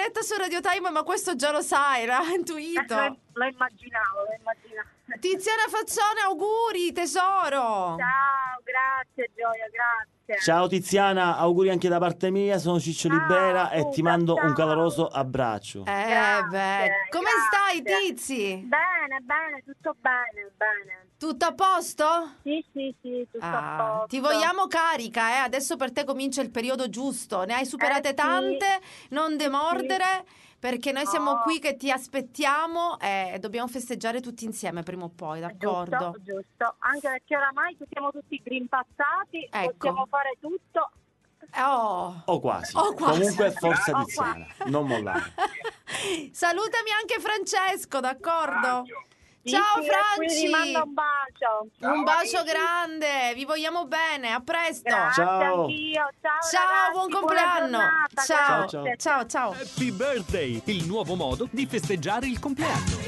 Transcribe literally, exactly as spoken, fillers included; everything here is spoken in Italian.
diretta su Radio Time, ma questo già lo sai, l'ha intuito. Eh, lo immaginavo, lo immaginavo. Tiziana Faccione, auguri tesoro. Ciao, grazie Gioia, grazie. Ciao Tiziana, auguri anche da parte mia, sono Ciccio Ciao, Libera e ti mando ciao. un caloroso abbraccio. Eh Grazie, beh, come grazie. stai Tizi? Bene, bene, tutto bene, bene. Tutto a posto? Sì, sì, sì, tutto a Ah, posto. ti vogliamo carica, eh? Adesso per te comincia il periodo giusto. Ne hai superate Eh, sì. tante, non demordere, perché noi siamo No. qui che ti aspettiamo e dobbiamo festeggiare tutti insieme prima o poi, d'accordo? Giusto, giusto. Anche perché oramai siamo tutti grimpazzati, Ecco. possiamo fare tutto. Oh. O quasi. O quasi. Comunque forza O Tiziana, non mollare. Salutami anche Francesco, d'accordo? Sì, Ciao sì, e quindi Franci! ti mando un bacio. Un bacio grande, vi vogliamo bene, a presto! Grazie Ciao. anch'io. Ciao, Ciao, ragazzi, buon buona compleanno! giornata, Ciao, grazie. ciao, ciao! Happy Birthday, il nuovo modo di festeggiare il compleanno.